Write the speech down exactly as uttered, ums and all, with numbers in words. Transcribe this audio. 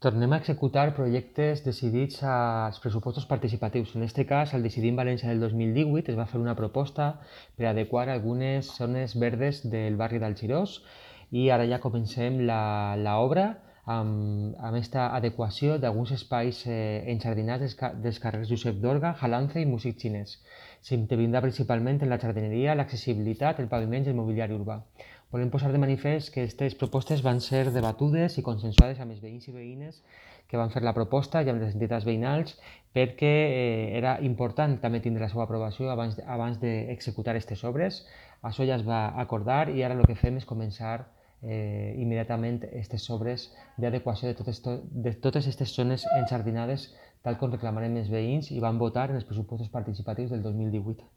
Tornem a executar projectes decidits als pressupostos participatius. En aquest cas, al Decidim València del dos mil divuit es va fer una proposta per adequar algunes zones verdes del barri d'Algirós i ara ja comencem l'obra amb, amb aquesta adequació d'alguns espais eh, enjardinats dels, dels carrers Josep Dorga, Jalance i Músic Xinès. S'intervindrà principalment en la jardineria, l'accessibilitat, el paviment i el mobiliari urbà. Volem posar de manifest que aquestes propostes van ser debatudes i consensuades amb els veïns i veïnes que van fer la proposta i amb les entitats veïnals perquè eh, era important també tindre la seva aprovació abans, abans d'executar aquestes obres. Això ja es va acordar i ara el que fem és començar eh, immediatament aquestes obres d'adequació de, totes, de totes aquestes zones enjardinades tal com reclamarem els veïns i van votar en els pressupostos participatius del dos mil divuit.